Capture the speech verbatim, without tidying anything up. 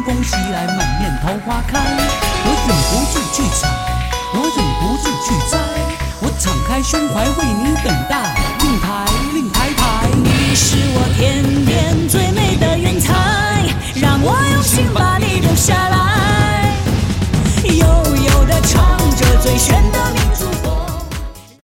春风袭来，满面桃花开。我忍不住去采，我忍不住去摘，我敞开胸怀为你等待，令牌令牌牌，你是